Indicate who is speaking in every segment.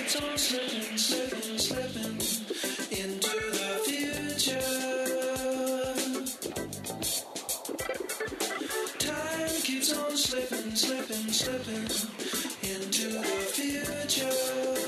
Speaker 1: keeps on slipping, slipping, slipping into the future. Time keeps on slipping, slipping, slipping into the future.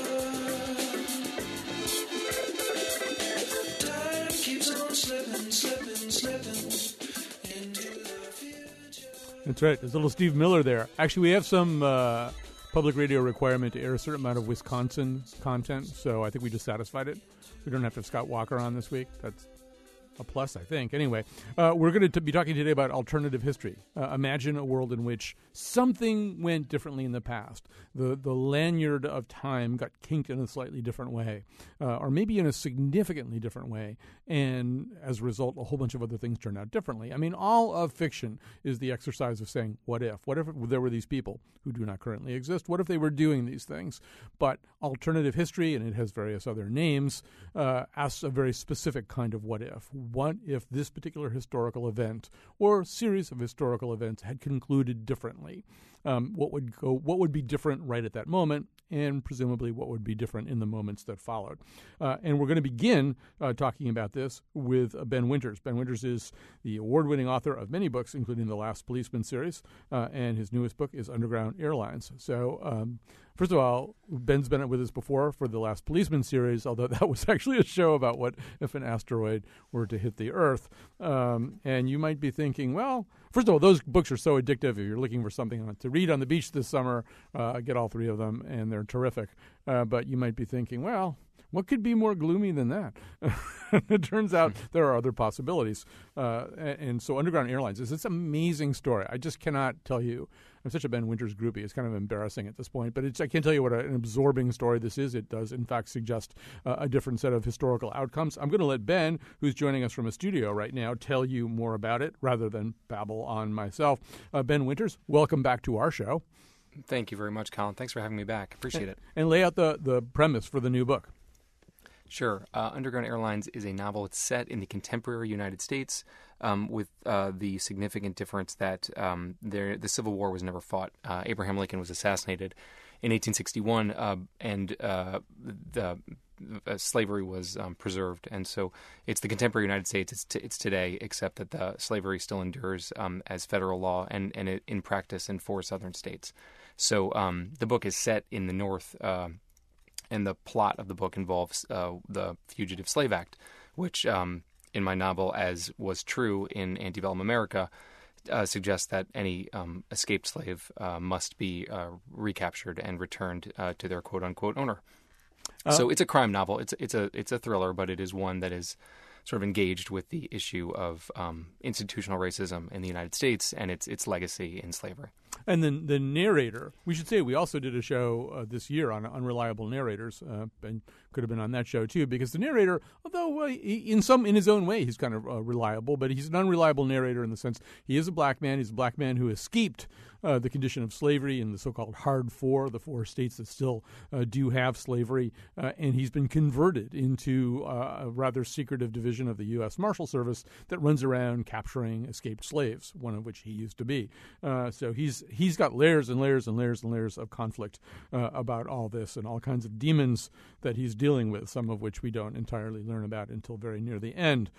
Speaker 1: Time keeps on slipping, slipping, slipping into the future.
Speaker 2: That's right. There's a little Steve Miller there. Actually, we have some public radio requirement to air a certain amount of Wisconsin content, so I think we just satisfied it. We don't have to have Scott Walker on this week. That's a plus, I think. Anyway, we're going to be talking today about alternative history. Imagine a world in which something went differently in the past. The lanyard of time got kinked in a slightly different way, or maybe in a significantly different way, and as a result, a whole bunch of other things turned out differently. I mean, all of fiction is the exercise of saying, what if? What if there were these people who do not currently exist? What if they were doing these things? But alternative history, and it has various other names, asks a very specific kind of what if. What if this particular historical event or series of historical events had concluded differently? What would be different right at that moment, and presumably what would be different in the moments that followed? And we're going to begin talking about this with Ben Winters. Ben Winters is the award-winning author of many books, including the Last Policeman series, and his newest book is Underground Airlines. So, first of all, Ben's been with us before for the Last Policeman series, although that was actually a show about what if an asteroid were to hit the Earth. And you might be thinking, well, first of all, those books are so addictive. If you're looking for something to read on the beach this summer, get all three of them, and they're terrific. But you might be thinking, well, what could be more gloomy than that? It turns out there are other possibilities. And so Underground Airlines is this amazing story. I just cannot tell you. I'm such a Ben Winters groupie. It's kind of embarrassing at this point. But I can't tell you what an absorbing story this is. It does, in fact, suggest a different set of historical outcomes. I'm going to let Ben, who's joining us from a studio right now, tell you more about it rather than babble on myself. Ben Winters, welcome back to our show.
Speaker 3: Thank you very much, Colin. Thanks for having me back. Appreciate it.
Speaker 2: And lay out the premise for the new book.
Speaker 3: Sure. Underground Airlines is a novel. It's set in the contemporary United States with the significant difference that the Civil War was never fought. Abraham Lincoln was assassinated in 1861, and slavery was preserved. And so it's the contemporary United States. It's today, except that the slavery still endures as federal law and in practice in 4 southern states. So the book is set in the North. And the plot of the book involves the Fugitive Slave Act, which in my novel, as was true in antebellum America, suggests that any escaped slave must be recaptured and returned to their quote-unquote owner. So it's a crime novel. It's a thriller, but it is one that is sort of engaged with the issue of institutional racism in the United States and its legacy in slavery.
Speaker 2: And then the narrator, we should say we also did a show this year on unreliable narrators, and could have been on that show too, because the narrator, although in his own way he's kind of reliable, but he's an unreliable narrator in the sense he is a black man. He's a black man who escaped the condition of slavery in the so-called Hard Four, the 4 states that still do have slavery, and he's been converted into a rather secretive division of the U.S. Marshal Service that runs around capturing escaped slaves, one of which he used to be. So he's got layers and layers and layers and layers of conflict about all this and all kinds of demons that he's dealing with, some of which we don't entirely learn about until very near the end.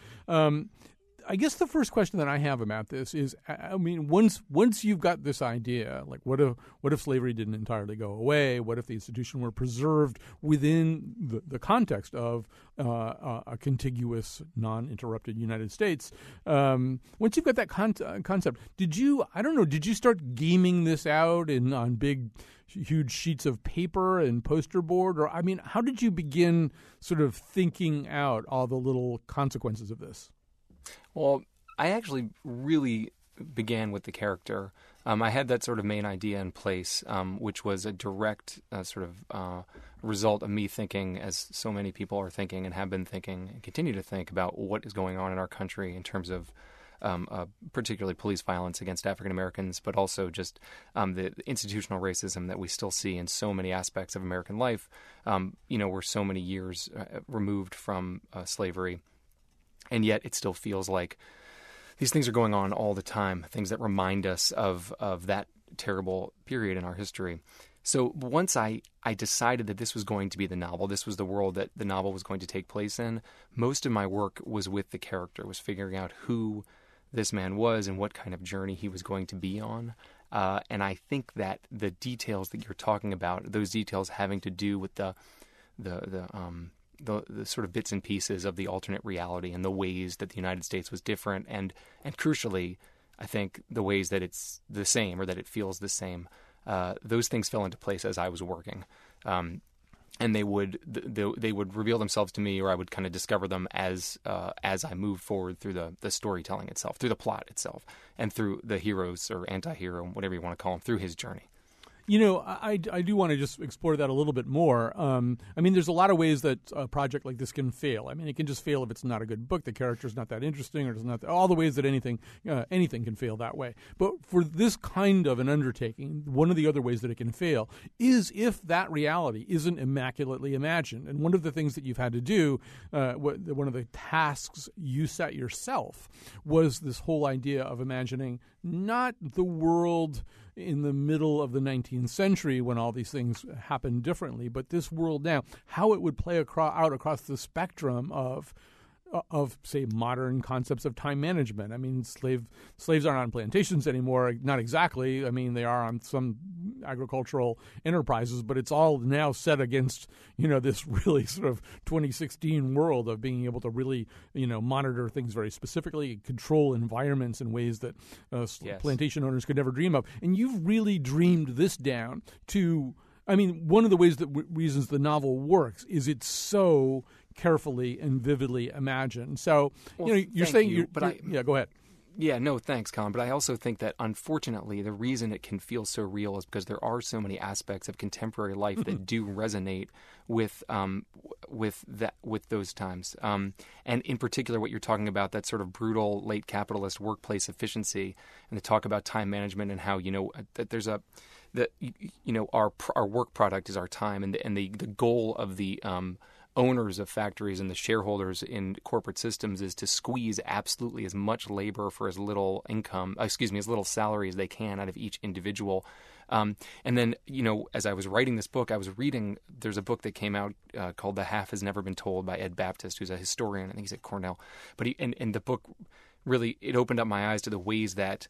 Speaker 2: I guess the first question that I have about this is, I mean, once you've got this idea, like what if slavery didn't entirely go away? What if the institution were preserved within the context of a contiguous, non-interrupted United States? Once you've got that concept, did you start gaming this out on big, huge sheets of paper and poster board? Or, I mean, how did you begin sort of thinking out all the little consequences of this?
Speaker 3: Well, I actually really began with the character. I had that sort of main idea in place, which was a direct result of me thinking, as so many people are thinking and have been thinking and continue to think about what is going on in our country in terms of particularly police violence against African Americans, but also just the institutional racism that we still see in so many aspects of American life. We're so many years removed from slavery. And yet it still feels like these things are going on all the time, things that remind us of that terrible period in our history. So once I decided that this was going to be the novel, this was the world that the novel was going to take place in, most of my work was with the character, was figuring out who this man was and what kind of journey he was going to be on. And I think that the details that you're talking about, those details having to do with the sort of bits and pieces of the alternate reality and the ways that the United States was different, and crucially, I think the ways that it's the same or that it feels the same. Those things fell into place as I was working, and they would reveal themselves to me, or I would kind of discover them as I moved forward through the storytelling itself, through the plot itself, and through the heroes or anti-hero, whatever you want to call him, through his journey.
Speaker 2: You know, I do want to just explore that a little bit more. I mean, there's a lot of ways that a project like this can fail. I mean, it can just fail if it's not a good book, the character's not that interesting, or it's not all the ways that anything can fail that way. But for this kind of an undertaking, one of the other ways that it can fail is if that reality isn't immaculately imagined. And one of the things that you've had to do, one of the tasks you set yourself, was this whole idea of imagining not the world in the middle of the 19th century when all these things happened differently, but this world now, how it would play out across the spectrum of say, modern concepts of time management. I mean, slaves aren't on plantations anymore, not exactly. I mean, they are on some agricultural enterprises, but it's all now set against, this really sort of 2016 world of being able to really, monitor things very specifically, control environments in ways that plantation owners could never dream of. And you've really dreamed this down to, I mean, one of the ways that reasons the novel works is it's so carefully and vividly imagined. So, you're saying go ahead.
Speaker 3: Yeah, no, thanks, Colin. But I also think that, unfortunately, the reason it can feel so real is because there are so many aspects of contemporary life that do resonate with those times. And in particular, what you're talking about, that sort of brutal late capitalist workplace efficiency, and the talk about time management and how that there's our work product is our time, and the goal of the owners of factories and the shareholders in corporate systems is to squeeze absolutely as much labor for as little salary as they can out of each individual. And then, as I was writing this book, I was reading, there's a book that came out called The Half Has Never Been Told by Ed Baptist, who's a historian. I think he's at Cornell. But and the book really, it opened up my eyes to the ways that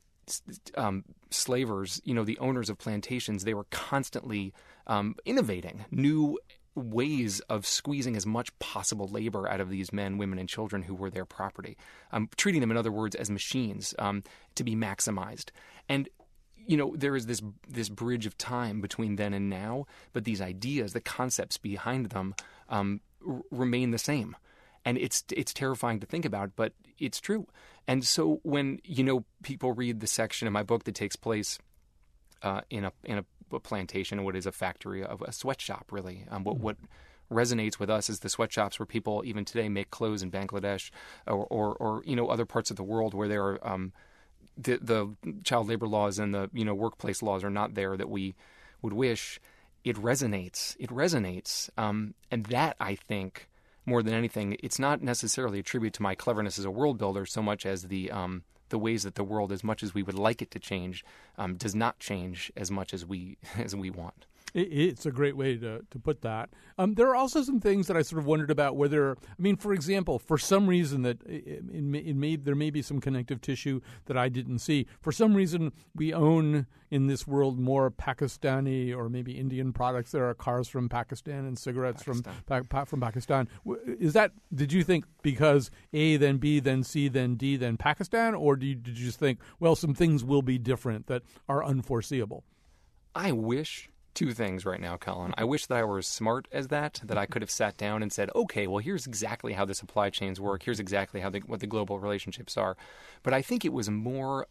Speaker 3: slavers, the owners of plantations, they were constantly innovating new ways of squeezing as much possible labor out of these men, women, and children who were their property, treating them, in other words, as machines to be maximized. And there is this bridge of time between then and now, but these ideas, the concepts behind them, remain the same. And it's terrifying to think about, but it's true. And so when people read the section in my book that takes place in a plantation, what is a factory, of a sweatshop, really. What resonates with us is the sweatshops where people even today make clothes in Bangladesh or other parts of the world where there are the child labor laws and the workplace laws are not there that we would wish. It resonates. And that, I think, more than anything, it's not necessarily a tribute to my cleverness as a world builder so much as the ways that the world, as much as we would like it to change, does not change as much as we want.
Speaker 2: It's a great way to put that. There are also some things that I sort of wondered about whether, for example, for some reason that there may be some connective tissue that I didn't see. For some reason, we own in this world more Pakistani or maybe Indian products. There are cars from Pakistan and cigarettes from Pakistan. Did you think because A, then B, then C, then D, then Pakistan? Or did you just think, well, some things will be different that are unforeseeable?
Speaker 3: I wish two things right now, Colin. I wish that I were as smart as that I could have sat down and said, okay, well, here's exactly how the supply chains work. Here's exactly what the global relationships are. But I think it was more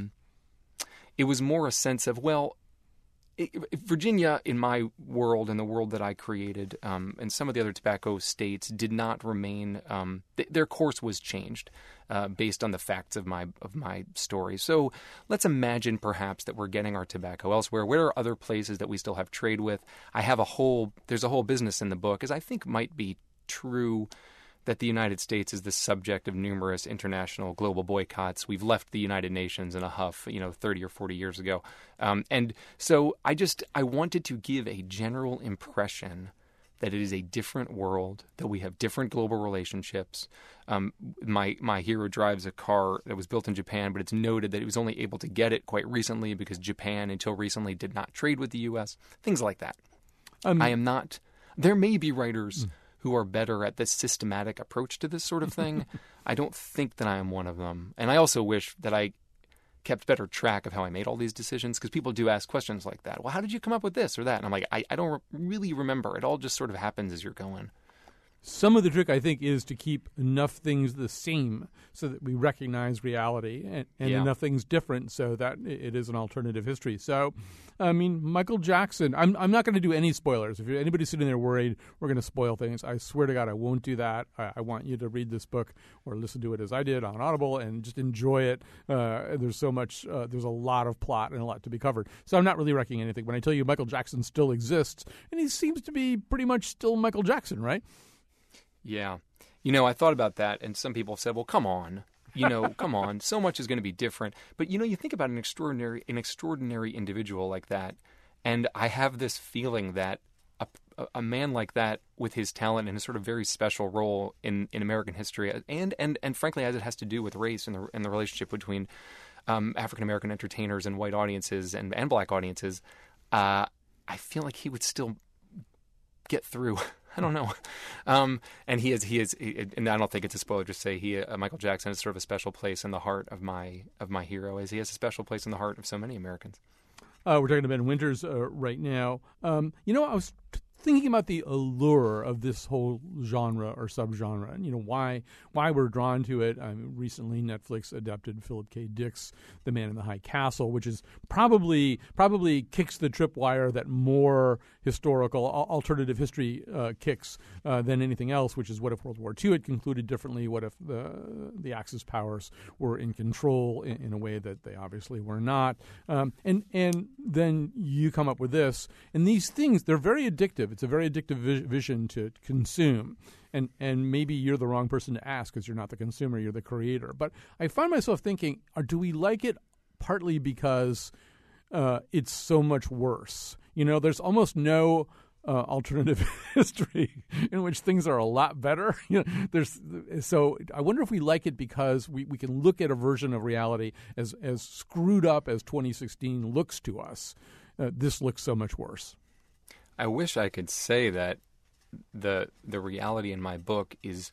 Speaker 3: a sense of, well, Virginia, in my world and the world that I created, and some of the other tobacco states did not remain. Their course was changed based on the facts of my story. So let's imagine perhaps that we're getting our tobacco elsewhere. Where are other places that we still have trade with? There's a whole business in the book, as I think might be true that the United States is the subject of numerous international global boycotts. We've left the United Nations in a huff, 30 or 40 years ago. And so I wanted to give a general impression that it is a different world, that we have different global relationships. My hero drives a car that was built in Japan, but it's noted that he was only able to get it quite recently because Japan, until recently, did not trade with the U.S., things like that. I am not... There may be writers who are better at this systematic approach to this sort of thing. I don't think that I am one of them. And I also wish that I kept better track of how I made all these decisions, because people do ask questions like that. Well, how did you come up with this or that? And I'm like, I don't really remember. It all just sort of happens as you're going.
Speaker 2: Some of the trick, I think, is to keep enough things the same so that we recognize reality and enough things different so that it is an alternative history. So, I mean, Michael Jackson, I'm not going to do any spoilers. If anybody's sitting there worried we're going to spoil things, I swear to God I won't do that. I want you to read this book or listen to it as I did on Audible and just enjoy it. There's so much, there's a lot of plot and a lot to be covered. So I'm not really wrecking anything. When I tell you Michael Jackson still exists, and he seems to be pretty much still Michael Jackson, right?
Speaker 3: Yeah. I thought about that, and some people have said, well, come on. Come on. So much is going to be different. But, you think about an extraordinary individual like that, and I have this feeling that a man like that, with his talent and his sort of very special role in American history, and frankly, as it has to do with race and the relationship between African-American entertainers and white audiences and black audiences, I feel like he would still get through. I don't know. And he is, and I don't think it's a spoiler to say Michael Jackson is sort of a special place in the heart of my hero, as he has a special place in the heart of so many Americans.
Speaker 2: We're talking to Ben Winters right now. I was thinking about the allure of this whole genre or subgenre, and why we're drawn to it. Recently, Netflix adapted Philip K. Dick's *The Man in the High Castle*, which is probably kicks the tripwire that more historical alternative history kicks than anything else. Which is, what if World War II had concluded differently? What if the Axis powers were in control in a way that they obviously were not? And then you come up with this, and these things, they're very addictive. It's a very addictive vision to consume. And maybe you're the wrong person to ask because you're not the consumer, you're the creator. But I find myself thinking, do we like it partly because it's so much worse? There's almost no alternative history in which things are a lot better. So I wonder if we like it because we can look at a version of reality as screwed up as 2016 looks to us. This looks so much worse.
Speaker 3: I wish I could say that the reality in my book is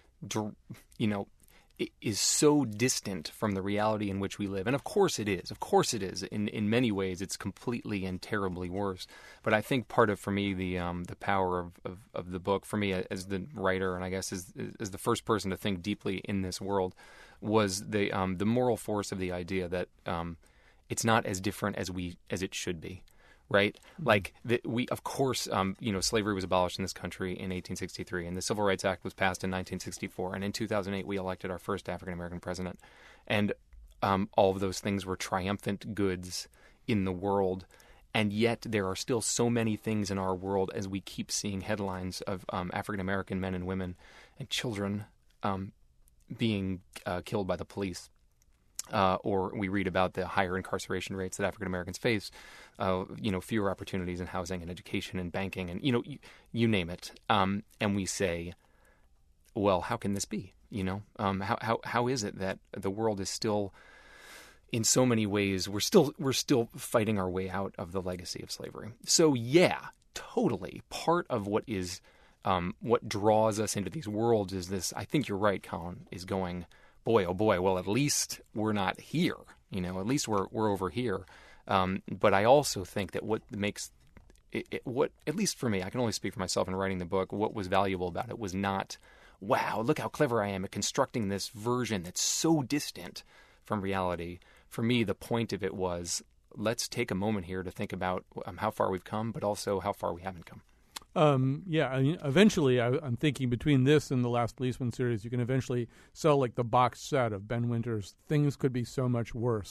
Speaker 3: so distant from the reality in which we live. And of course it is. Of course it is. In many ways, it's completely and terribly worse. But I think part of, for me, the power of the book, for me as the writer, and I guess as the first person to think deeply in this world, was the moral force of the idea that it's not as different as it should be. Right? Mm-hmm. Like, of course, slavery was abolished in this country in 1863, and the Civil Rights Act was passed in 1964, and in 2008 we elected our first African-American president. And all of those things were triumphant goods in the world, and yet there are still so many things in our world, as we keep seeing headlines of African-American men and women and children being killed by the police. Or we read about the higher incarceration rates that African Americans face, fewer opportunities in housing and education and banking, and you name it. And we say, well, how can this be? How is it that the world is still, in so many ways, we're still fighting our way out of the legacy of slavery? So yeah, totally. Part of what draws us into these worlds is this. I think you're right, Colin. Is going, boy, oh boy, well, at least we're not here. At least we're over here. But I also think that what makes what, at least for me, I can only speak for myself in writing the book, what was valuable about it was not, wow, look how clever I am at constructing this version that's so distant from reality. For me, the point of it was, let's take a moment here to think about how far we've come, but also how far we haven't come.
Speaker 2: Eventually, I'm thinking between this and the Last Policeman series, you can eventually sell like the box set of Ben Winters' Things Could Be So Much Worse,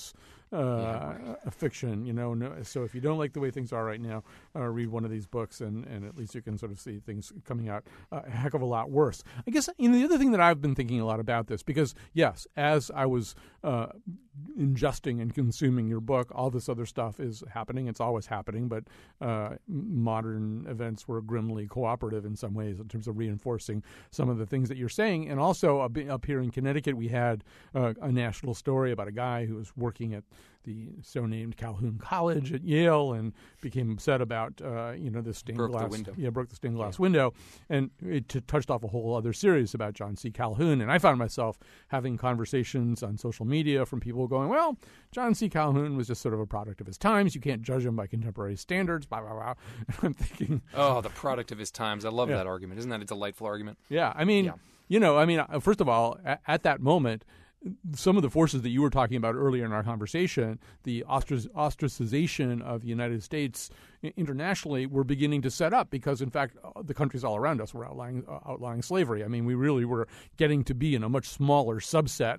Speaker 2: fiction. So if you don't like the way things are right now, read one of these books, and at least you can sort of see things coming out a heck of a lot worse. I guess the other thing that I've been thinking a lot about this, because yes, as I was ingesting and consuming your book, all this other stuff is happening. It's always happening, but modern events were grimly cooperative in some ways in terms of reinforcing some of the things that you're saying. And also up here in Connecticut, we had a national story about a guy who was working at the so-named Calhoun College at Yale and became upset about this stained glass. Broke the stained glass window, and it touched off a whole other series about John C. Calhoun. And I found myself having conversations on social media from people going, "Well, John C. Calhoun was just sort of a product of his times. You can't judge him by contemporary standards." Blah blah blah. And I'm thinking,
Speaker 3: oh, the product of his times. I love that argument. Isn't that a delightful argument?
Speaker 2: Yeah, first of all, at that moment, some of the forces that you were talking about earlier in our conversation, the ostracization of the United States internationally, were beginning to set up because, in fact, the countries all around us were outlawing slavery. I mean, we really were getting to be in a much smaller subset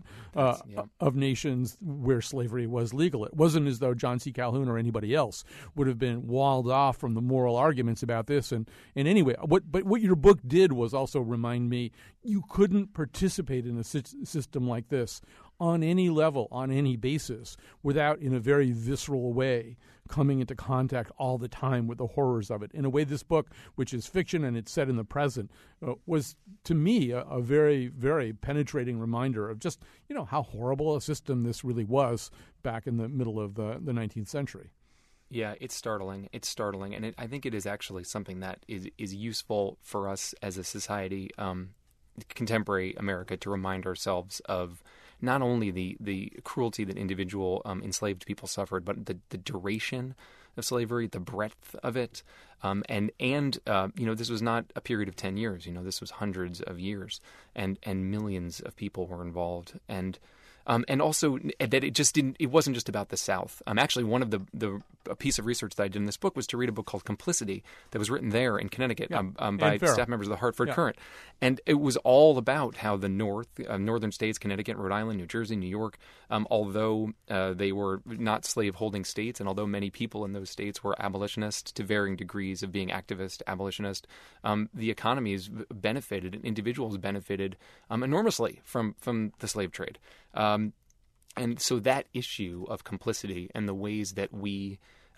Speaker 2: of nations where slavery was legal. It wasn't as though John C. Calhoun or anybody else would have been walled off from the moral arguments about this. And anyway, what your book did was also remind me you couldn't participate in a system like this on any level, on any basis, without, in a very visceral way, coming into contact all the time with the horrors of it. In a way, this book, which is fiction and it's set in the present, was, to me, a very, very penetrating reminder of just, how horrible a system this really was back in the middle of the 19th century.
Speaker 3: Yeah, it's startling. And I think it is actually something that is useful for us as a society, contemporary America, to remind ourselves of not only the cruelty that individual enslaved people suffered, but the duration of slavery, the breadth of it, and this was not a period of 10 years. This was hundreds of years, and millions of people were involved, and also that it wasn't just about the South. Actually, one of a piece of research that I did in this book was to read a book called Complicity that was written there in Connecticut by staff members of the Hartford Courant. And it was all about how the northern states, Connecticut, Rhode Island, New Jersey, New York, although they were not slave-holding states, and although many people in those states were abolitionists to varying degrees of being activist, abolitionist, the economies benefited, and individuals benefited enormously from the slave trade. And so that issue of complicity and the ways that we,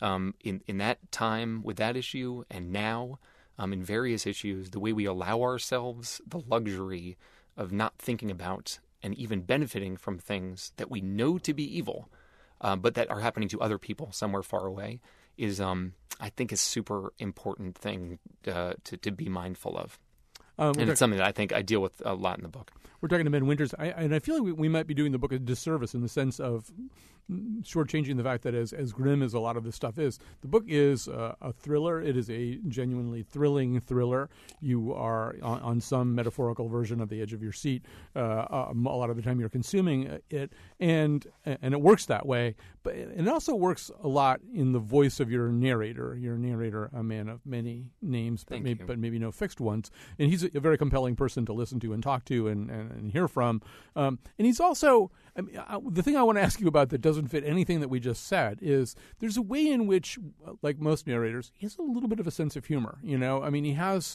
Speaker 3: in that time with that issue and now in various issues, the way we allow ourselves the luxury of not thinking about and even benefiting from things that we know to be evil, but that are happening to other people somewhere far away is, I think, a super important thing to be mindful of. And it's something that I think I deal with a lot in the book. We're
Speaker 2: talking to Ben Winters, and I feel like we might be doing the book a disservice in the sense of shortchanging the fact that as grim as a lot of this stuff is, the book is a thriller. It is a genuinely thrilling thriller. You are on some metaphorical version of the edge of your seat a lot of the time you're consuming it, and it works that way. But it also works a lot in the voice of your narrator. Your narrator, a man of many names, but maybe no fixed ones. And he's a very compelling person to listen to and talk to and hear from. And he's also, the thing I want to ask you about that doesn't fit anything that we just said is there's a way in which, like most narrators, he has a little bit of a sense of humor. He has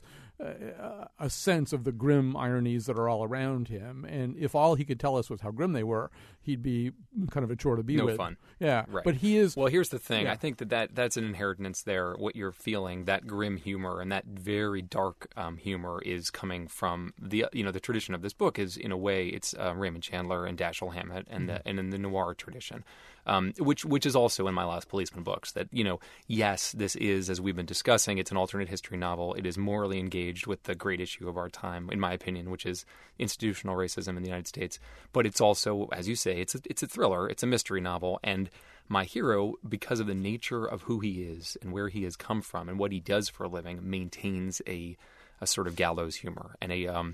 Speaker 2: a sense of the grim ironies that are all around him. And if all he could tell us was how grim they were, he'd be kind of a chore to be with.
Speaker 3: No fun.
Speaker 2: Yeah.
Speaker 3: Right.
Speaker 2: But he is...
Speaker 3: Well, here's the thing. Yeah. I think that's an inheritance there. What you're feeling, that grim humor and that very dark humor is coming from the tradition of this book is, in a way, it's Raymond Chandler and Dashiell Hammett and in the noir tradition. Which is also in My Last Policeman books, that, yes, this is, as we've been discussing, it's an alternate history novel. It is morally engaged with the great issue of our time, in my opinion, which is institutional racism in the United States. But it's also, as you say, it's a thriller. It's a mystery novel. And my hero, because of the nature of who he is and where he has come from and what he does for a living, maintains a sort of gallows humor and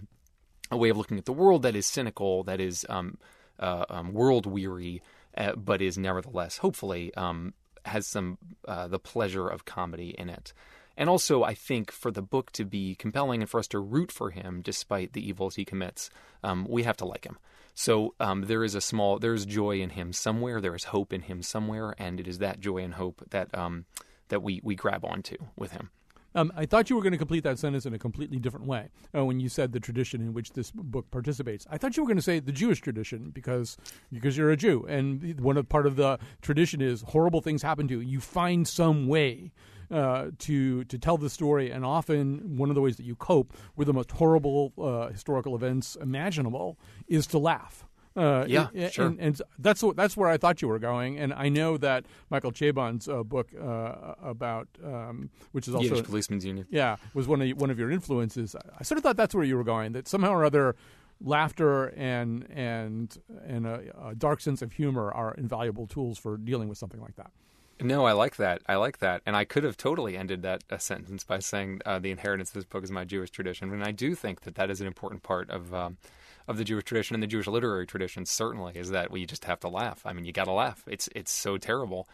Speaker 3: a way of looking at the world that is cynical, that is world-weary, but is nevertheless, hopefully, has some the pleasure of comedy in it. And also, I think for the book to be compelling and for us to root for him despite the evils he commits, we have to like him. So there's joy in him somewhere. There is hope in him somewhere, and it is that joy and hope that we grab onto with him.
Speaker 2: I thought you were going to complete that sentence in a completely different way when you said the tradition in which this book participates. I thought you were going to say the Jewish tradition because you're a Jew, and part of the tradition is horrible things happen to you. You find some way to tell the story, and often one of the ways that you cope with the most horrible historical events imaginable is to laugh.
Speaker 3: Sure.
Speaker 2: And that's where I thought you were going. And I know that Michael Chabon's book about which is also
Speaker 3: Yiddish Policemen's Union,
Speaker 2: was one of your influences. I sort of thought that's where you were going. That somehow or other, laughter and a dark sense of humor are invaluable tools for dealing with something like that.
Speaker 3: No, I like that. And I could have totally ended that sentence by saying the inheritance of this book is my Jewish tradition. And I do think that is an important part of the Jewish tradition and the Jewish literary tradition, certainly, is that we just have to laugh. I mean, you got to laugh. It's so terrible.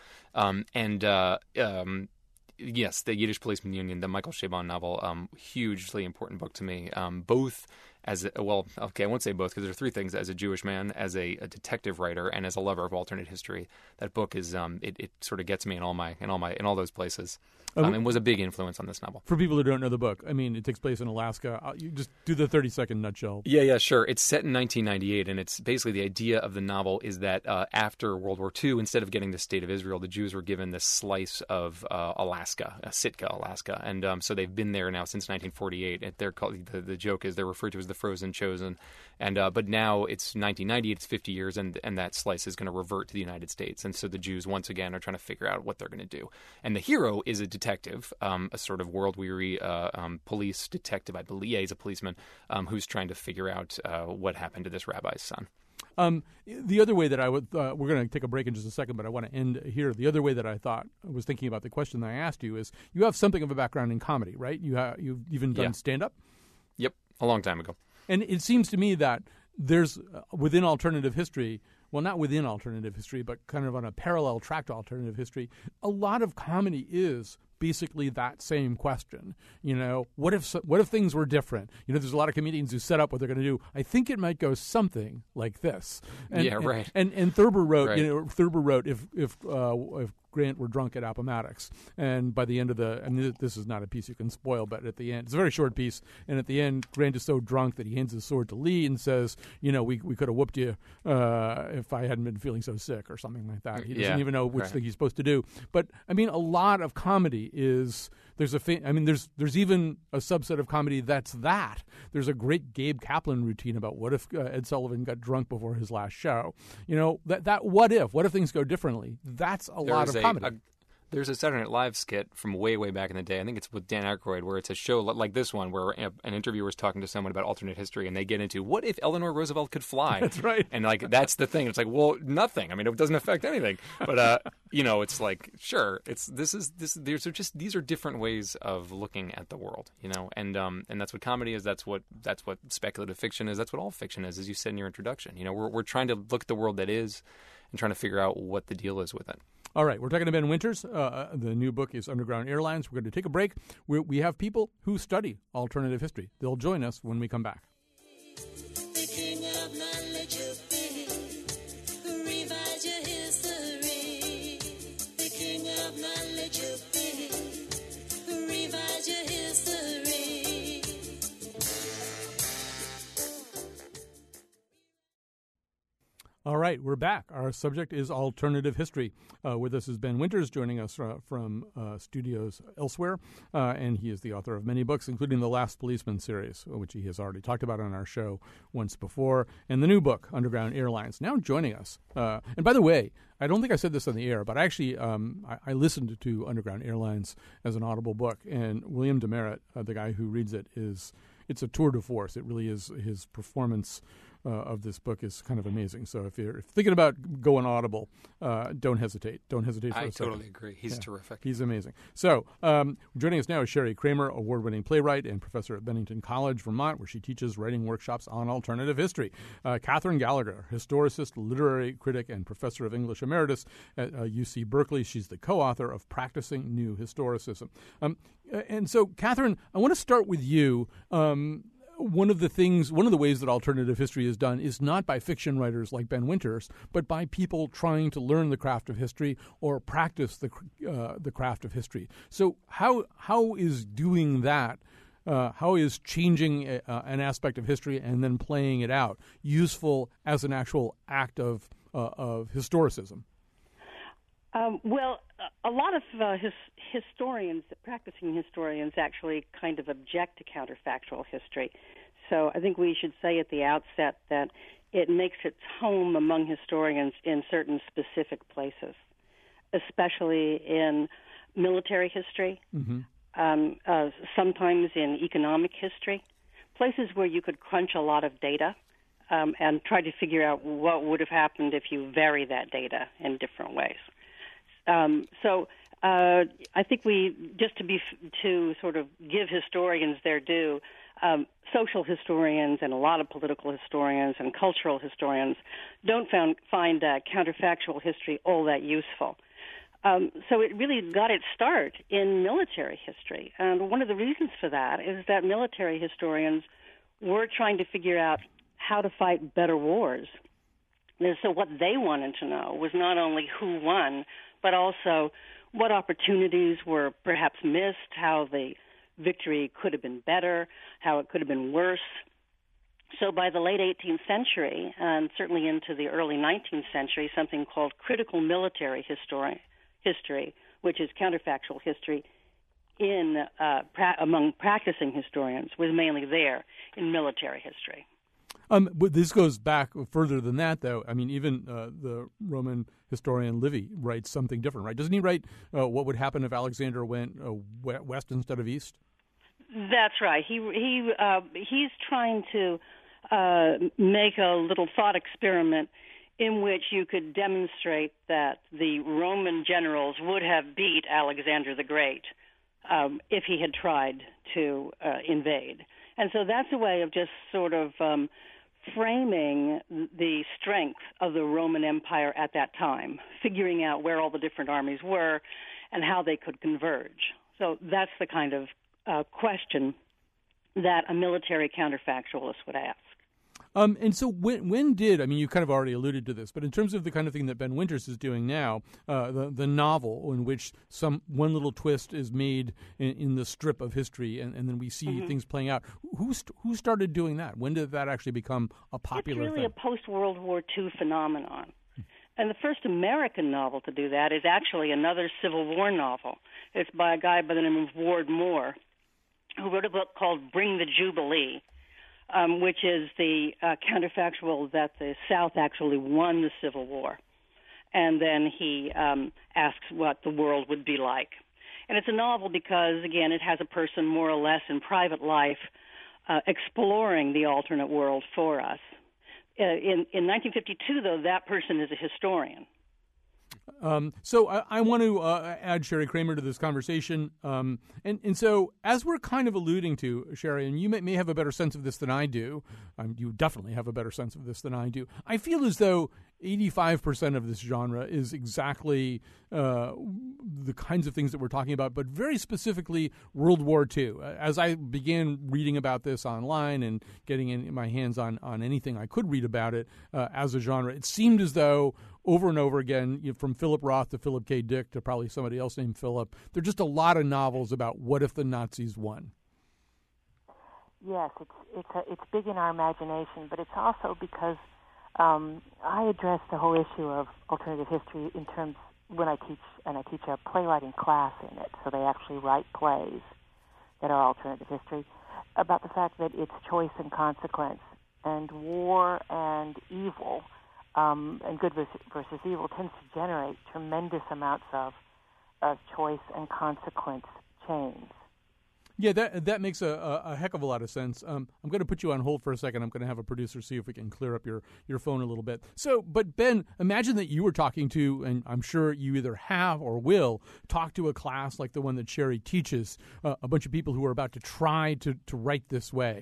Speaker 3: Yes, the Yiddish Policeman Union, the Michael Chabon novel, hugely important book to me, both as I won't say both because there are three things: as a Jewish man, as a detective writer, and as a lover of alternate history. That book is it sort of gets me in all those places. And was a big influence on this novel.
Speaker 2: For people who don't know the book, I mean, it takes place in Alaska. You just do the 30-second nutshell.
Speaker 3: Yeah, sure. It's set in 1998, and it's basically the idea of the novel is that after World War II, instead of getting the state of Israel, the Jews were given this slice of Alaska, Sitka, Alaska, and so they've been there now since 1948. And they're called, the joke is they're referred to as the Frozen Chosen, and but now it's 1998, it's 50 years, and that slice is going to revert to the United States, and so the Jews once again are trying to figure out what they're going to do. And the hero is a detective, a sort of world-weary police detective, I believe. Yeah, he's a policeman who's trying to figure out what happened to this rabbi's son.
Speaker 2: The other way that I would, we're going to take a break in just a second, but I want to end here. The other way that I was thinking about the question that I asked you is, you have something of a background in comedy, right? You've even done stand-up?
Speaker 3: Yep, a long time ago.
Speaker 2: And it seems to me that there's, within alternative history, well, not within alternative history, but kind of on a parallel track to alternative history, a lot of comedy is basically that same question. You know, what if things were different? You know, there's a lot of comedians who set up what they're going to do. I think it might go something like this.
Speaker 3: Right.
Speaker 2: And Thurber wrote,
Speaker 3: right.
Speaker 2: If Grant were drunk at Appomattox, and by the end of this is not a piece you can spoil, but at the end, it's a very short piece, and at the end, Grant is so drunk that he hands his sword to Lee and says, you know, we could have whooped you if I hadn't been feeling so sick, or something like that. He doesn't even know which thing he's supposed to do. But I mean, a lot of comedy is there's even a subset of comedy that's that. There's a great Gabe Kaplan routine about what if Ed Sullivan got drunk before his last show. You know, that what if things go differently? That's a lot of comedy.
Speaker 3: There's a Saturday Night Live skit from way back in the day. I think it's with Dan Aykroyd, where it's a show like this one, where an interviewer is talking to someone about alternate history, and they get into what if Eleanor Roosevelt could fly.
Speaker 2: That's right.
Speaker 3: And like that's the thing. It's like, well, nothing. I mean, it doesn't affect anything. But you know, it's like, sure, these are different ways of looking at the world. You know, and that's what comedy is. That's what speculative fiction is. That's what all fiction is, as you said in your introduction. You know, we're trying to look at the world that is, and trying to figure out what the deal is with it.
Speaker 2: All right, we're talking to Ben Winters. The new book is Underground Airlines. We're going to take a break. We have people who study alternative history. They'll join us when we come back.
Speaker 4: The king of knowledge of things, revise your history. The king of knowledge of things, revise your history.
Speaker 2: All right, we're back. Our subject is alternative history. With us is Ben Winters, joining us from studios elsewhere, and he is the author of many books, including the Last Policeman series, which he has already talked about on our show once before, and the new book, Underground Airlines, now joining us. And by the way, I don't think I said this on the air, but actually I listened to Underground Airlines as an Audible book, and William Demerit, the guy who reads it, it's a tour de force. It really is. His performance of this book is kind of amazing. So if you're thinking about going Audible, don't hesitate. Don't hesitate for a second.
Speaker 3: I totally agree. He's terrific.
Speaker 2: He's amazing. So joining us now is Sherry Kramer, award-winning playwright and professor at Bennington College, Vermont, where she teaches writing workshops on alternative history. Catherine Gallagher, historicist, literary critic, and professor of English emeritus at UC Berkeley. She's the co-author of Practicing New Historicism. And so, Catherine, I want to start with you. One of the ways that alternative history is done is not by fiction writers like Ben Winters, but by people trying to learn the craft of history or practice the craft of history. So how is doing that, how is changing an aspect of history and then playing it out useful as an actual act of historicism?
Speaker 5: Well, a lot of historians, practicing historians, actually kind of object to counterfactual history. So I think we should say at the outset that it makes its home among historians in certain specific places, especially in military history, sometimes in economic history, places where you could crunch a lot of data and try to figure out what would have happened if you vary that data in different ways. So I think to sort of give historians their due, social historians and a lot of political historians and cultural historians don't find counterfactual history all that useful. So it really got its start in military history. And one of the reasons for that is that military historians were trying to figure out how to fight better wars. And so what they wanted to know was not only who won, but also what opportunities were perhaps missed, how the victory could have been better, how it could have been worse. So by the late 18th century, and certainly into the early 19th century, something called critical military history, which is counterfactual history among practicing historians, was mainly there in military history.
Speaker 2: But this goes back further than that, though. I mean, even the Roman historian Livy writes something different, right? Doesn't he write what would happen if Alexander went west instead of east?
Speaker 5: That's right. He's trying to make a little thought experiment in which you could demonstrate that the Roman generals would have beat Alexander the Great if he had tried to invade. And so that's a way of just sort of framing the strength of the Roman Empire at that time, figuring out where all the different armies were and how they could converge. So that's the kind of question that a military counterfactualist would ask.
Speaker 2: And so when did, I mean, you kind of already alluded to this, but in terms of the kind of thing that Ben Winters is doing now, the novel in which one little twist is made in the strip of history, and then we see things playing out, who started doing that? When did that actually become a popular thing?
Speaker 5: It's really a post-World War II phenomenon. And the first American novel to do that is actually another Civil War novel. It's by a guy by the name of Ward Moore, who wrote a book called Bring the Jubilee, which is the counterfactual that the South actually won the Civil War. And then he asks what the world would be like. And it's a novel because, again, it has a person more or less in private life exploring the alternate world for us. In 1952, though, that person is a historian.
Speaker 2: So I want to add Sherry Kramer to this conversation. And so as we're kind of alluding to, Sherry, and you may have a better sense of this than I do, you definitely have a better sense of this than I do, I feel as though 85% of this genre is exactly the kinds of things that we're talking about, but very specifically World War II. As I began reading about this online and getting in my hands on anything I could read about it as a genre, it seemed as though over and over again, from Philip Roth to Philip K. Dick to probably somebody else named Philip, there are just a lot of novels about what if the Nazis won.
Speaker 6: Yes, it's big in our imagination, but it's also because I address the whole issue of alternative history in terms when I teach a playwriting class in it, so they actually write plays that are alternative history, about the fact that it's choice and consequence, and war and evil, and good versus evil tends to generate tremendous amounts of choice and consequence chains.
Speaker 2: Yeah, that makes a heck of a lot of sense. I'm going to put you on hold for a second. I'm going to have a producer see if we can clear up your phone a little bit. So, but Ben, imagine that you were talking to, and I'm sure you either have or will, talk to a class like the one that Sherry teaches, a bunch of people who are about to try to write this way.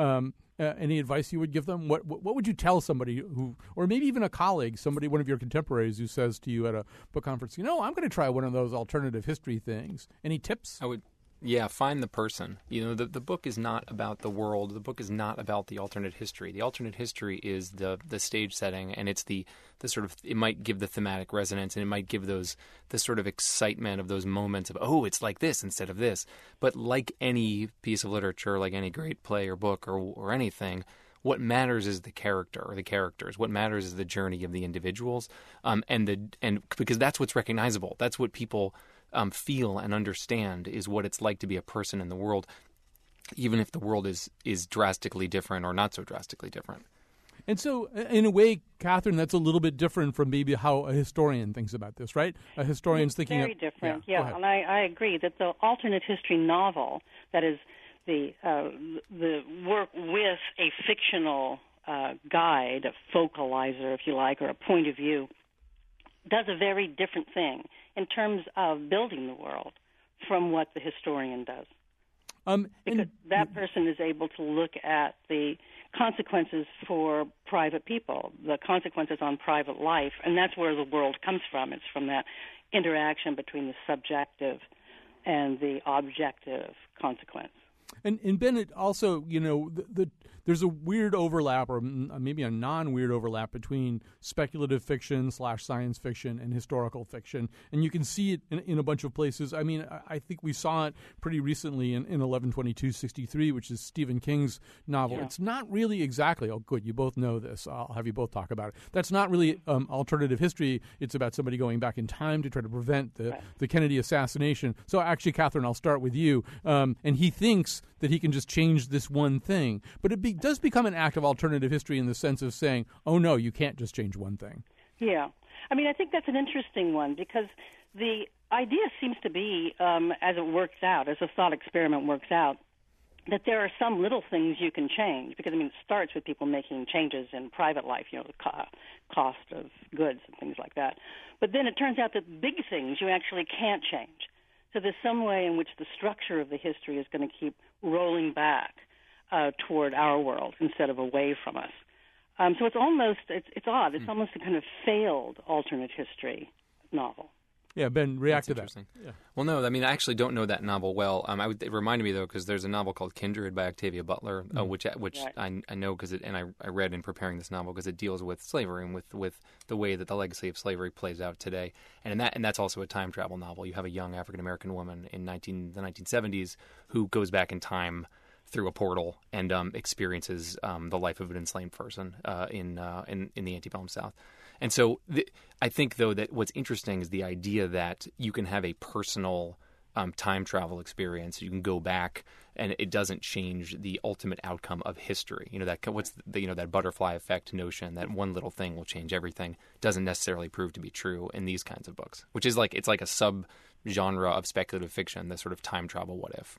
Speaker 2: Any advice you would give them? What would you tell somebody who, or maybe even a colleague, one of your contemporaries who says to you at a book conference, I'm going to try one of those alternative history things. Any tips?
Speaker 3: Yeah, find the person. The book is not about the world. The book is not about the alternate history. The alternate history is the stage setting, and it's the sort of, it might give the thematic resonance, and it might give the sort of excitement of those moments of, oh, it's like this instead of this. But like any piece of literature, like any great play or book or anything, what matters is the character or the characters. What matters is the journey of the individuals, and because that's what's recognizable. That's what people feel and understand, is what it's like to be a person in the world, even if the world is drastically different or not so drastically different.
Speaker 2: And so, in a way, Catherine, that's a little bit different from maybe how a historian thinks about this, right? A historian's thinking
Speaker 5: very different,
Speaker 2: yeah.
Speaker 5: And I agree that the alternate history novel, that is the work with a fictional guide, a focalizer, if you like, or a point of view, does a very different thing in terms of building the world from what the historian does. Because that person is able to look at the consequences for private people, the consequences on private life, and that's where the world comes from. It's from that interaction between the subjective and the objective consequence.
Speaker 2: And Bennett, also, there's a weird overlap, or maybe a non-weird overlap, between speculative fiction / science fiction and historical fiction. And you can see it in a bunch of places. I mean, I think we saw it pretty recently in 11/22/63, which is Stephen King's novel. Yeah. It's not really exactly, oh, good, you both know this. I'll have you both talk about it. That's not really alternative history. It's about somebody going back in time to try to prevent the Kennedy assassination. So actually, Catherine, I'll start with you. And he thinks that he can just change this one thing. But it does become an act of alternative history in the sense of saying, oh, no, you can't just change one thing.
Speaker 5: Yeah. I mean, I think that's an interesting one, because the idea seems to be, as it works out, as a thought experiment works out, that there are some little things you can change, because, it starts with people making changes in private life, the cost of goods and things like that. But then it turns out that big things you actually can't change. So there's some way in which the structure of the history is going to keep rolling back toward our world instead of away from us. So it's almost, it's odd. It's almost a kind of failed alternate history novel.
Speaker 2: Yeah, Ben, react to that.
Speaker 3: Yeah. Well, no, I actually don't know that novel well. It reminded me, though, because there's a novel called Kindred by Octavia Butler, which right. I know because I read in preparing this novel, because it deals with slavery and with the way that the legacy of slavery plays out today. And that's also a time travel novel. You have a young African-American woman in the 1970s who goes back in time through a portal and experiences the life of an enslaved person in the antebellum South. And so I think, though, that what's interesting is the idea that you can have a personal time travel experience. You can go back, and it doesn't change the ultimate outcome of history. That butterfly effect notion that one little thing will change everything doesn't necessarily prove to be true in these kinds of books, which is it's like a sub-genre of speculative fiction, the sort of time travel what if.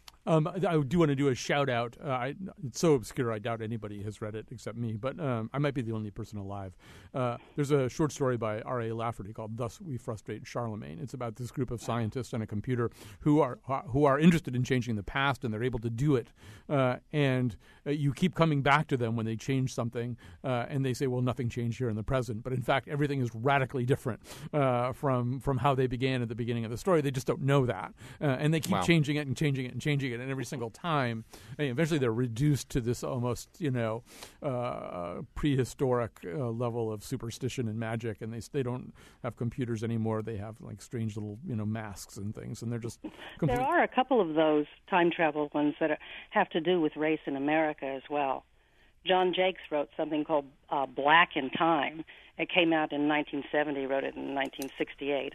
Speaker 2: I do want to do a shout-out. It's so obscure, I doubt anybody has read it except me, but I might be the only person alive. There's a short story by R.A. Lafferty called Thus We Frustrate Charlemagne. It's about this group of scientists and a computer who are interested in changing the past, and they're able to do it. And you keep coming back to them when they change something, and they say, well, nothing changed here in the present. But in fact, everything is radically different from how they began at the beginning of the story. They just don't know that. And they keep changing it and changing it and changing it. And every single time, eventually they're reduced to this almost, prehistoric level of superstition and magic, and they don't have computers anymore. They have strange little, masks and things, and they're just
Speaker 5: There are a couple of those time travel ones that have to do with race in America as well. John Jakes wrote something called Black in Time. It came out in 1970, wrote it in 1968,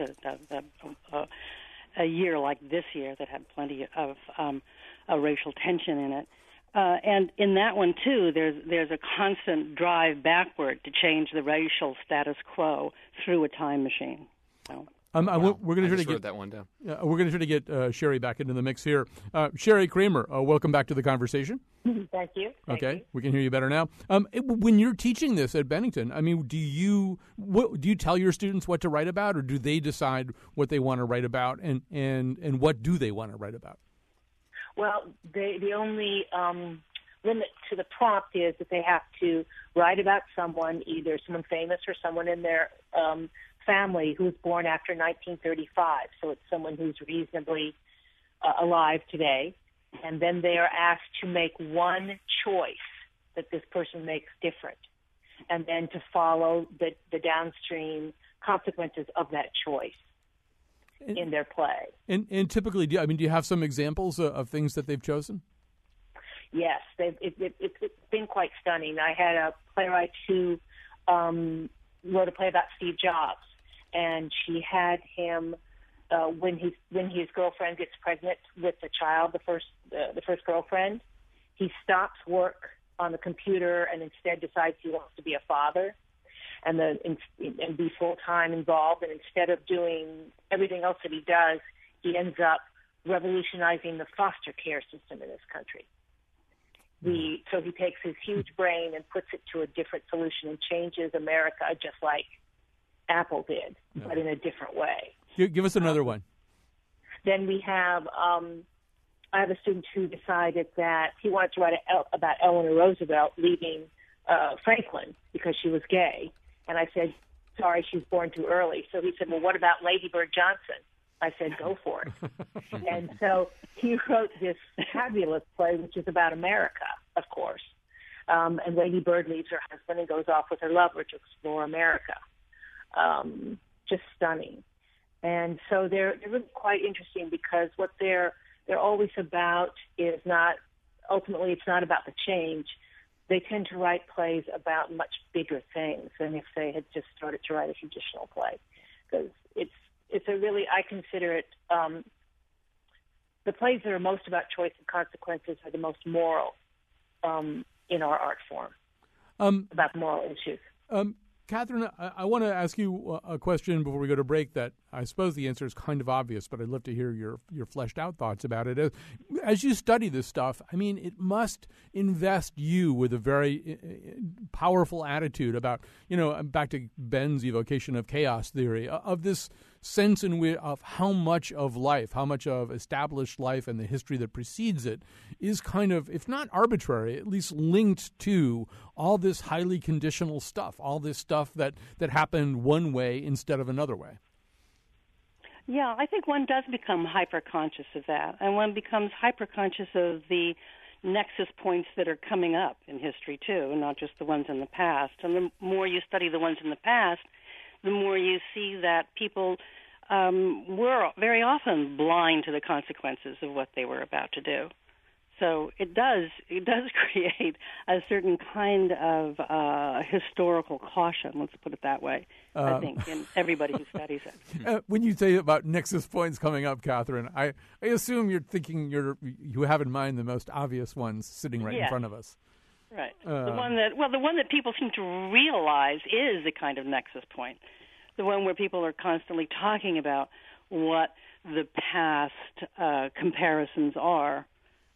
Speaker 5: a year like this year that had plenty of racial tension in it. And in that one, too, there's a constant drive backward to change the racial status quo through a time machine. So.
Speaker 2: We're going to try to
Speaker 3: wrote
Speaker 2: get
Speaker 3: that one down.
Speaker 2: we're going to try to get Sherry back into the mix here. Sherry Kramer, welcome back to the conversation.
Speaker 7: Thank you.
Speaker 2: We can hear you better now. When you're teaching this at Bennington, I mean, do you tell your students what to write about, or do they decide what they want to write about, and what do they want to write about?
Speaker 7: Well, the only limit to the prompt is that they have to write about someone, either someone famous or someone in their family who was born after 1935. So it's someone who's reasonably alive today. And then they are asked to make one choice that this person makes different, and then to follow the downstream consequences of that choice in their play.
Speaker 2: And typically, do you have some examples of things that they've chosen?
Speaker 7: Yes, it's been quite stunning. I had a playwright who wrote a play about Steve Jobs, and she had him when his girlfriend gets pregnant with the child, the first girlfriend, he stops work on the computer and instead decides he wants to be a father and be full time involved. And instead of doing everything else that he does, he ends up revolutionizing the foster care system in this country. So he takes his huge brain and puts it to a different solution and changes America just like Apple did, but in a different way.
Speaker 2: Give us another one.
Speaker 7: Then we have, I have a student who decided that he wanted to write about Eleanor Roosevelt leaving Franklin because she was gay. And I said, sorry, she's born too early. So he said, well, what about Lady Bird Johnson? I said, go for it. And so he wrote this fabulous play, which is about America, of course. And Lady Bird leaves her husband and goes off with her lover to explore America. Just stunning. And so they're really quite interesting because what they're always about is not, ultimately it's not about the change. They tend to write plays about much bigger things than if they had just started to write a traditional play. Because it's a really, I consider it, the plays that are most about choice and consequences are the most moral in our art form, about moral issues.
Speaker 2: Catherine, I want to ask you a question before we go to break that I suppose the answer is kind of obvious, but I'd love to hear your fleshed out thoughts about it. As you study this stuff, I mean, it must invest you with a very powerful attitude about, back to Ben's evocation of chaos theory, of this sense of how much of life, how much of established life and the history that precedes it is kind of, if not arbitrary, at least linked to all this highly conditional stuff, all this stuff that happened one way instead of another way.
Speaker 5: Yeah, I think one does become hyper-conscious of that, and one becomes hyper-conscious of the nexus points that are coming up in history, too, not just the ones in the past. And the more you study the ones in the past, the more you see that people were very often blind to the consequences of what they were about to do. So it does create a certain kind of historical caution, let's put it that way, I think, in everybody who studies it.
Speaker 2: When you say about nexus points coming up, Catherine, I assume you're thinking you have in mind the most obvious ones sitting right in front of us.
Speaker 5: Right. The one that people seem to realize is a kind of nexus point. The one where people are constantly talking about what the past comparisons are.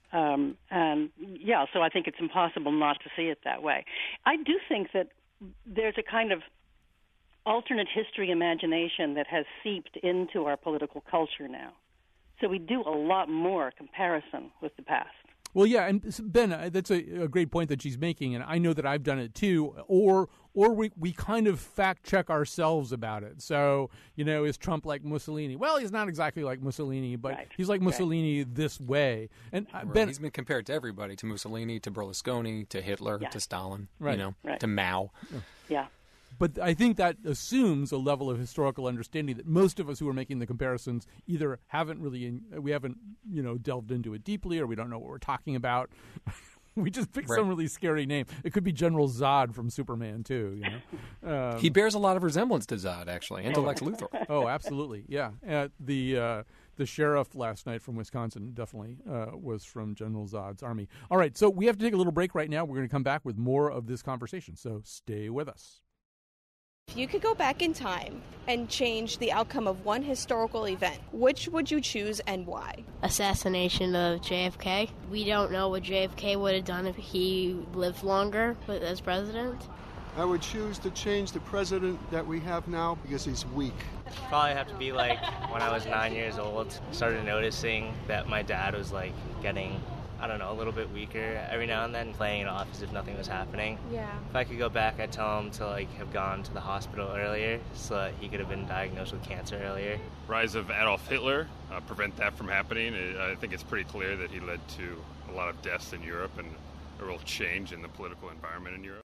Speaker 5: So I think it's impossible not to see it that way. I do think that there's a kind of alternate history imagination that has seeped into our political culture now. So we do a lot more comparison with the past.
Speaker 2: Well, yeah, and Ben, that's a great point that she's making, and I know that I've done it too. Or we kind of fact check ourselves about it. So, is Trump like Mussolini? Well, he's not exactly like Mussolini, but he's like Mussolini this way. And Ben,
Speaker 3: he's been compared to everybody, to Mussolini, to Berlusconi, to Hitler, to Stalin, to Mao.
Speaker 5: Yeah.
Speaker 2: But I think that assumes a level of historical understanding that most of us who are making the comparisons either haven't delved into it deeply, or we don't know what we're talking about. We just pick some really scary name. It could be General Zod from Superman too.
Speaker 3: He bears a lot of resemblance to Zod, actually, and to Lex Luthor.
Speaker 2: Oh, absolutely, yeah. The sheriff last night from Wisconsin definitely was from General Zod's army. All right, so we have to take a little break right now. We're going to come back with more of this conversation. So stay with us.
Speaker 8: If you could go back in time and change the outcome of one historical event, which would you choose and why?
Speaker 9: Assassination of JFK. We don't know what JFK would have done if he lived longer as president.
Speaker 10: I would choose to change the president that we have now because he's weak.
Speaker 11: Probably have to be like when I was 9 years old, started noticing that my dad was like getting, I don't know, a little bit weaker every now and then, playing it off as if nothing was happening.
Speaker 8: Yeah.
Speaker 11: If I could go back, I'd tell him to like have gone to the hospital earlier so that he could have been diagnosed with cancer earlier.
Speaker 12: Rise of Adolf Hitler, prevent that from happening. I think it's pretty clear that he led to a lot of deaths in Europe and a real change in the political environment in Europe.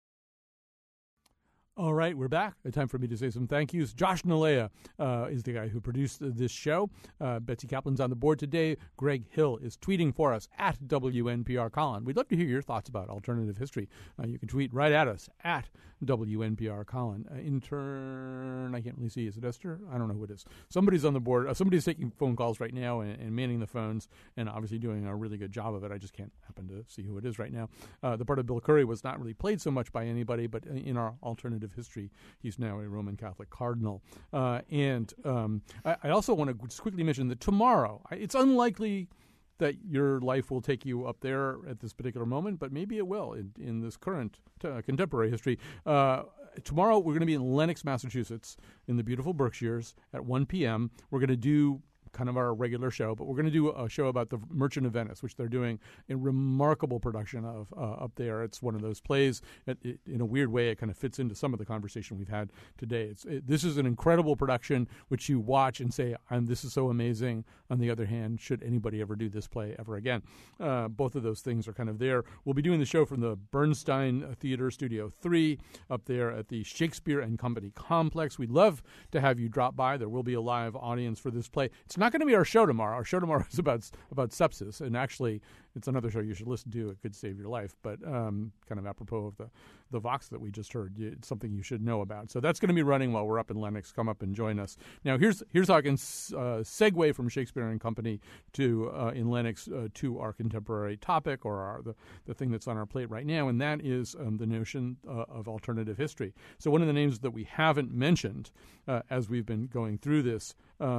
Speaker 2: All right, we're back. Time for me to say some thank yous. Josh Nalea is the guy who produced this show. Betsy Kaplan's on the board today. Greg Hill is tweeting for us at WNPR Colin. We'd love to hear your thoughts about alternative history. You can tweet right at us at WNPR Colin. Intern, I can't really see. Is it Esther? I don't know who it is. Somebody's on the board. Somebody's taking phone calls right now and manning the phones and obviously doing a really good job of it. I just can't happen to see who it is right now. The part of Bill Curry was not really played so much by anybody, but in our alternative history, he's now a Roman Catholic cardinal. I also want to just quickly mention that tomorrow, it's unlikely that your life will take you up there at this particular moment, but maybe it will in this current contemporary history. Tomorrow we're going to be in Lenox, Massachusetts, in the beautiful Berkshires at 1 p.m. We're going to do kind of our regular show, but we're going to do a show about the Merchant of Venice, which they're doing a remarkable production of up there. It's one of those plays. In a weird way, it kind of fits into some of the conversation we've had today. This is an incredible production, which you watch and say, this is so amazing. On the other hand, should anybody ever do this play ever again? Both of those things are kind of there. We'll be doing the show from the Bernstein Theater Studio 3 up there at the Shakespeare and Company Complex. We'd love to have you drop by. There will be a live audience for this play. It's not going to be our show tomorrow. Our show tomorrow is about sepsis, and actually it's another show you should listen to. It could save your life, but kind of apropos of the Vox that we just heard, it's something you should know about. So that's going to be running while we're up in Lenox. Come up and join us. Now here's how I can segue from Shakespeare and Company to in Lenox to our contemporary topic or the thing that's on our plate right now, and that is the notion of alternative history. So one of the names that we haven't mentioned as we've been going through this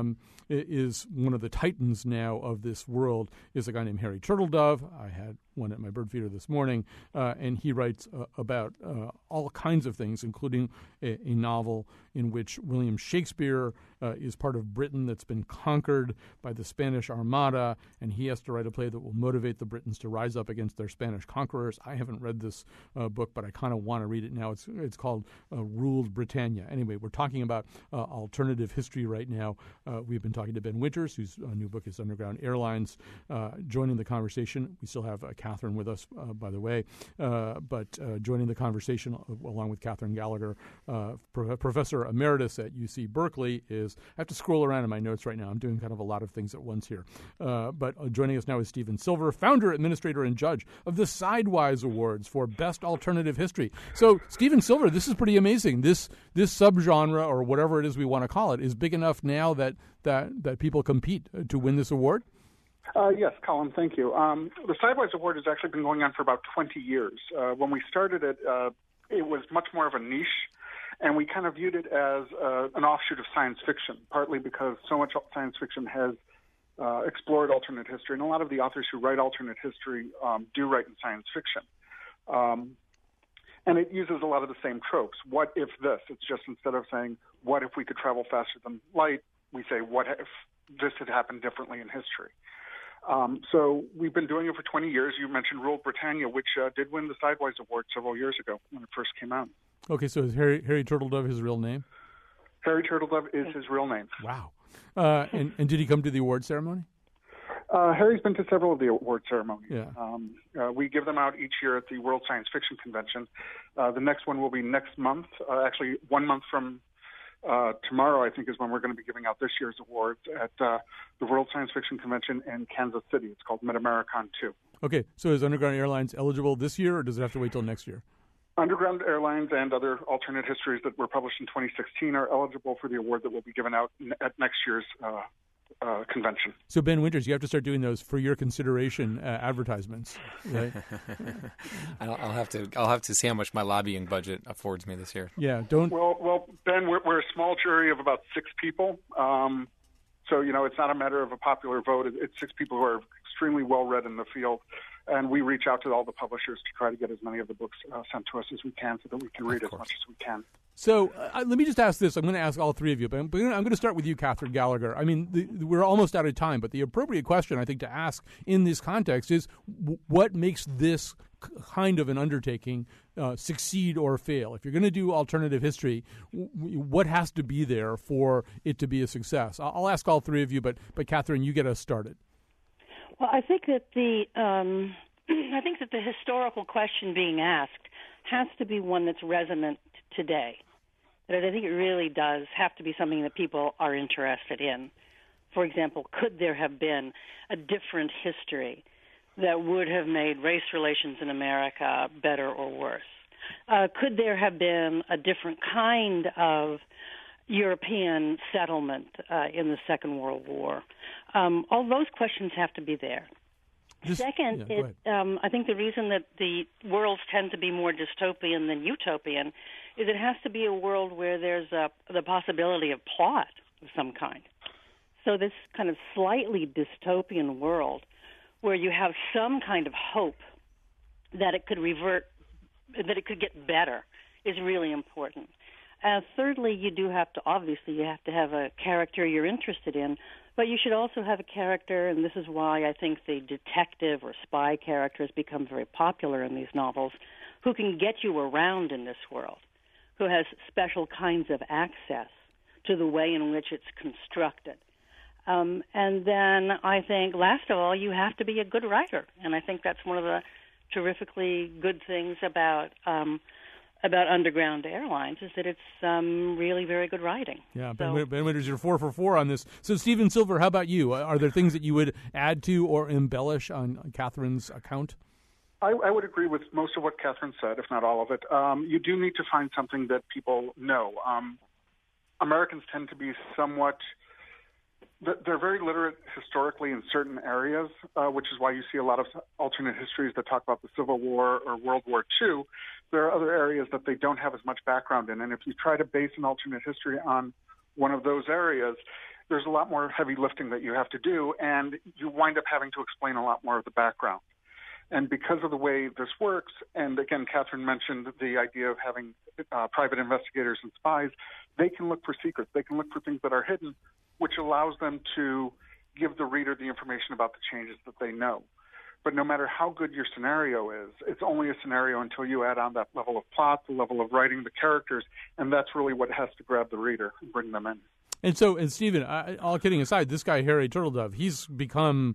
Speaker 2: is one of the titans now of this world is a guy named Harry Turtledove. I had one at my bird feeder this morning, and he writes about all kinds of things, including a novel in which William Shakespeare is part of Britain that's been conquered by the Spanish Armada, and he has to write a play that will motivate the Britons to rise up against their Spanish conquerors. I haven't read this book, but I kind of want to read it now. It's called Ruled Britannia. Anyway, we're talking about alternative history right now. We've been talking to Ben Winters, whose new book is Underground Airlines, joining the conversation. We still have Catherine with us, by the way, but joining the conversation along with Catherine Gallagher, Professor Emeritus at UC Berkeley, is I have to scroll around in my notes right now. I'm doing kind of a lot of things at once here. But joining us now is Stephen Silver, founder, administrator, and judge of the Sidewise Awards for Best Alternative History. So, Stephen Silver, this is pretty amazing. This subgenre, or whatever it is we want to call it, is big enough now that people compete to win this award?
Speaker 13: Yes, Colin, thank you. The Sidewise Award has actually been going on for about 20 years. When we started it, it was much more of a niche, and we kind of viewed it as an offshoot of science fiction, partly because so much science fiction has explored alternate history, and a lot of the authors who write alternate history do write in science fiction. And it uses a lot of the same tropes. What if this? It's just instead of saying, what if we could travel faster than light, we say, what if this had happened differently in history? So we've been doing it for 20 years. You mentioned Ruled Britannia, which did win the Sidewise Award several years ago when it first came out.
Speaker 2: Okay, so is Harry Turtledove his real name?
Speaker 13: Harry Turtledove is his real name.
Speaker 2: Wow. And did he come to the award ceremony?
Speaker 13: Harry's been to several of the award ceremonies.
Speaker 2: Yeah.
Speaker 13: We give them out each year at the World Science Fiction Convention. The next one will be next month. Actually, 1 month from tomorrow, I think, is when we're going to be giving out this year's awards at the World Science Fiction Convention in Kansas City. It's called MidAmericon 2.
Speaker 2: Okay, so is Underground Airlines eligible this year, or does it have to wait till next year?
Speaker 13: Underground Airlines and other alternate histories that were published in 2016 are eligible for the award that will be given out at next year's convention.
Speaker 2: So, Ben Winters, you have to start doing those for your consideration advertisements. Right?
Speaker 3: I'll have to see how much my lobbying budget affords me this year.
Speaker 2: Yeah, don't.
Speaker 13: Well, Ben, we're a small jury of about 6 people. So, it's not a matter of a popular vote. It's 6 people who are extremely well read in the field. And we reach out to all the publishers to try to get as many of the books sent to us as we can so that we can read as much as we can.
Speaker 2: So let me just ask this. I'm going to ask all 3 of you, but I'm going to start with you, Catherine Gallagher. I mean, we're almost out of time, but the appropriate question, I think, to ask in this context is what makes this kind of an undertaking succeed or fail? If you're going to do alternative history, what has to be there for it to be a success? I'll ask all 3 of you, but Catherine, you get us started.
Speaker 5: Well, I think that the historical question being asked has to be one that's resonant today. That I think it really does have to be something that people are interested in. For example, could there have been a different history that would have made race relations in America better or worse? Could there have been a different kind of European settlement in the Second World War? All those questions have to be there. Second, I think the reason that the worlds tend to be more dystopian than utopian is it has to be a world where there's the possibility of plot of some kind. So this kind of slightly dystopian world where you have some kind of hope that it could revert, that it could get better is really important. Thirdly, you have to have a character you're interested in, but you should also have a character, and this is why I think the detective or spy character has become very popular in these novels, who can get you around in this world, who has special kinds of access to the way in which it's constructed. And then I think, last of all, you have to be a good writer, and I think that's one of the terrifically good things about Underground Airlines is that it's really very good writing.
Speaker 2: Yeah, Ben Winters, you're 4 for 4 on this. So, Stephen Silver, how about you? Are there things that you would add to or embellish on Catherine's account?
Speaker 13: I would agree with most of what Catherine said, if not all of it. You do need to find something that people know. Americans tend to be somewhat... They're very literate historically in certain areas, which is why you see a lot of alternate histories that talk about the Civil War or World War II. There are other areas that they don't have as much background in, and if you try to base an alternate history on one of those areas, there's a lot more heavy lifting that you have to do, and you wind up having to explain a lot more of the background. And because of the way this works, and again, Catherine mentioned the idea of having private investigators and spies, they can look for secrets. They can look for things that are hidden, which allows them to give the reader the information about the changes that they know. But no matter how good your scenario is, it's only a scenario until you add on that level of plot, the level of writing, the characters, and that's really what has to grab the reader and bring them in.
Speaker 2: And Stephen, all kidding aside, this guy, Harry Turtledove, he's become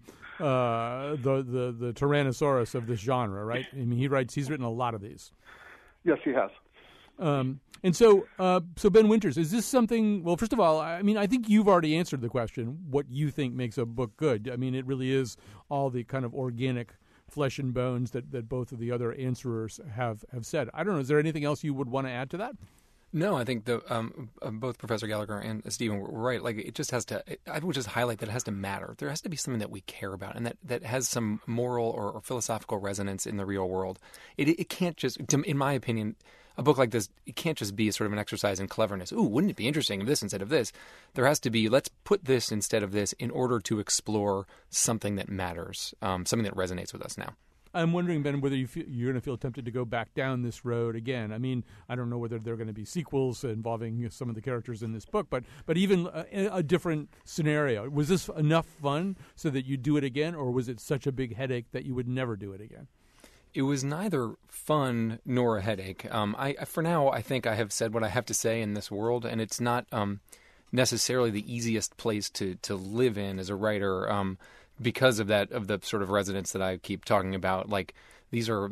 Speaker 2: the Tyrannosaurus of this genre, right? I mean, he's written a lot of these.
Speaker 13: Yes, he has.
Speaker 2: And so Ben Winters, is this something? Well, first of all, I mean, I think you've already answered the question: what you think makes a book good. I mean, it really is all the kind of organic flesh and bones that both of the other answerers have said. I don't know. Is there anything else you would want to add to that?
Speaker 3: No, I think both Professor Gallagher and Stephen were right. Like, it just has to. I would just highlight that it has to matter. There has to be something that we care about, and that has some moral or philosophical resonance in the real world. It can't just, in my opinion, a book like this, it can't just be sort of an exercise in cleverness. Ooh, wouldn't it be interesting if this instead of this? There has to be, let's put this instead of this in order to explore something that matters, something that resonates with us now.
Speaker 2: I'm wondering, Ben, whether you're going to feel tempted to go back down this road again. I mean, I don't know whether there are going to be sequels involving some of the characters in this book, but even a different scenario. Was this enough fun so that you'd do it again, or was it such a big headache that you would never do it again?
Speaker 3: It was neither fun nor a headache. For now, I think I have said what I have to say in this world, and it's not necessarily the easiest place to live in as a writer. Because of the sort of resonance that I keep talking about. Like, these are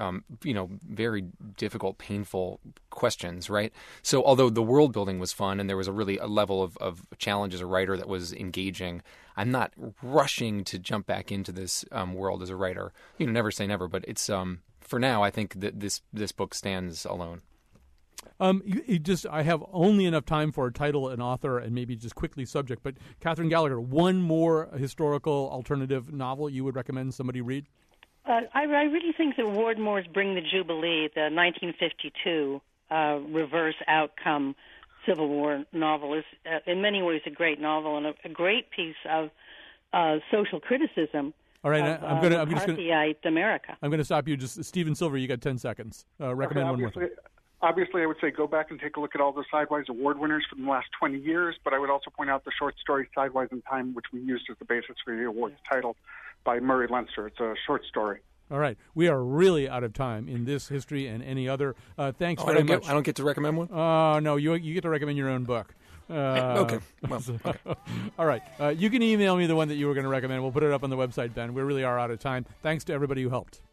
Speaker 3: very difficult, painful questions, right? So although the world building was fun and there was a level of challenge as a writer that was engaging, I'm not rushing to jump back into this world as a writer. Never say never, but it's for now, I think that this book stands alone.
Speaker 2: I have only enough time for a title, an author, and maybe just quickly subject. But Catherine Gallagher, one more historical alternative novel you would recommend somebody read?
Speaker 5: I really think that Wardmore's Bring the Jubilee, the 1952 reverse outcome Civil War novel, is in many ways a great novel and a great piece of social criticism.
Speaker 2: All right, I'm going
Speaker 5: McCarthyite America.
Speaker 2: I'm going to stop you. Just Stephen Silver, you got 10 seconds. Recommend one more thing.
Speaker 13: Obviously, I would say go back and take a look at all the Sidewise Award winners from the last 20 years, but I would also point out the short story Sidewise in Time, which we used as the basis for the award's title, by Murray Leinster. It's a short story.
Speaker 2: All right. We are really out of time in this history and any other. Thanks very much.
Speaker 3: I don't get to recommend one?
Speaker 2: Oh, no, you get to recommend your own book.
Speaker 3: Okay. Well, okay.
Speaker 2: All right. You can email me the one that you were going to recommend. We'll put it up on the website, Ben. We really are out of time. Thanks to everybody who helped.